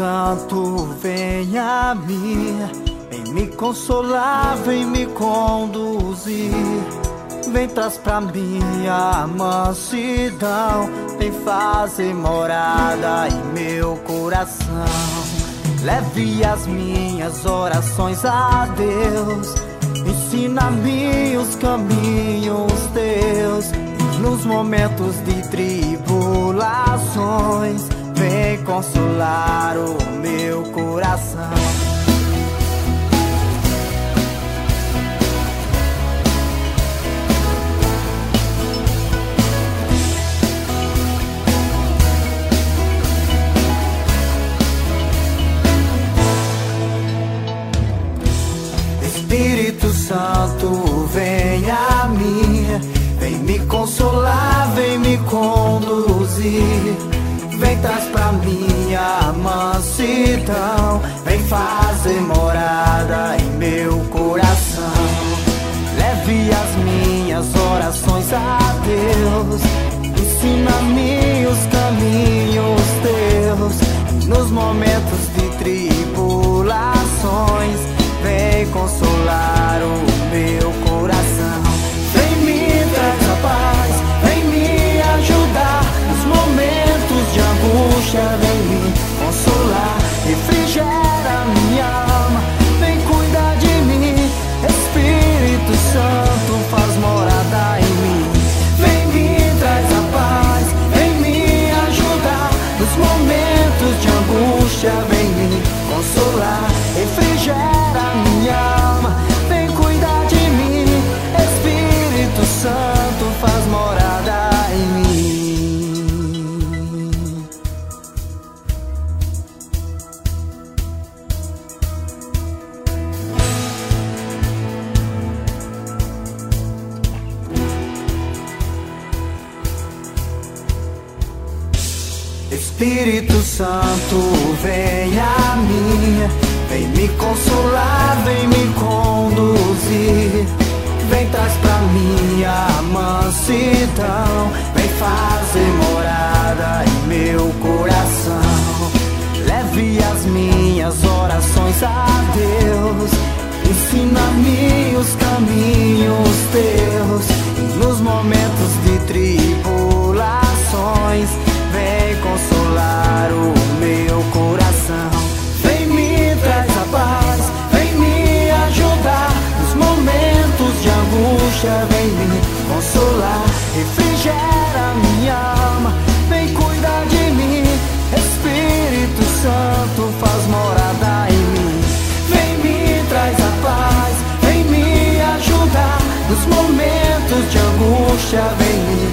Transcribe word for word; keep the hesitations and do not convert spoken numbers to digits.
Santo, vem a mim, vem me consolar, vem me conduzir. Vem, traz pra mim a mansidão, vem fazer morada em meu coração. Leve as minhas orações a Deus, ensina-me os caminhos teus. Nos momentos de tribulações, vem consolar o meu coração. Espírito Santo, vem a mim, vem me consolar, vem me conduzir. Vem, traz pra mim a mansidão, vem fazer morada em meu coração. Leve as minhas orações a Deus, ensina-me os caminhos teus. Nos momentos de tribulações, vem consolar o meu coração. Vem, me traz a paz, vem me ajudar. Nos momentos de angústia, vem me consolar. Refrigera minha alma, vem cuidar de mim. Espírito Santo, faz morada em mim. Vem, me traz a paz, vem me ajudar. Nos momentos de angústia, vem me consolar. Refrigera minha alma, vem cuidar de mim. Espírito Santo, faz morada em mim. Espírito Santo, vem a mim, vem me consolar, vem me conduzir. Vem, traz pra mim a mansidão, vem fazer morada em meu coração. Leve as minhas orações a Deus, ensina-me os caminhos teus. Nos momentos de tribulações, vem consolar o meu coração. Vem, me traz a paz, vem me ajudar. Nos momentos de angústia, vem me consolar. Refrigera minha alma, vem cuidar de mim. Espírito Santo, faz morada em mim. Vem, me traz a paz, vem me ajudar. Nos momentos de angústia, vem me